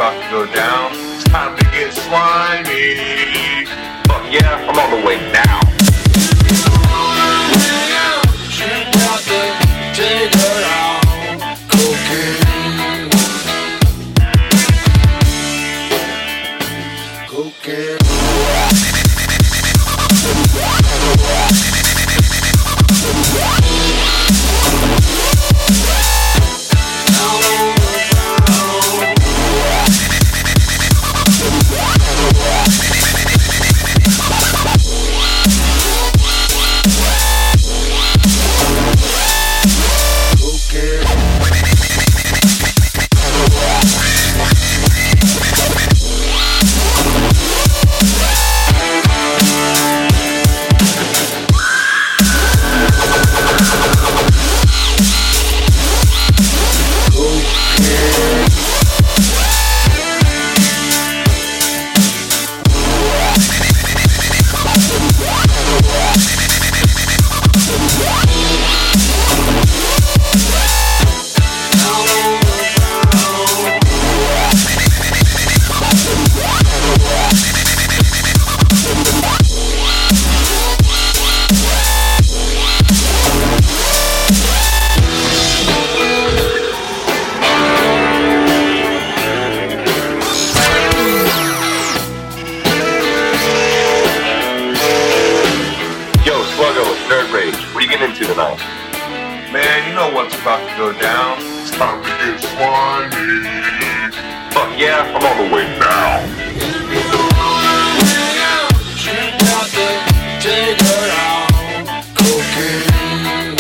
about to go down. It's time to get slimy. Fuck yeah, I'm on the way now. Take her out, cocaine. Cocaine. What are you getting into tonight? Man, you know what's about to go down. It's time to get slimy. Fuck yeah, I'm on the way now. Take her out, cocaine.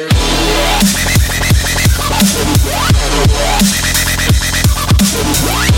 Cocaine.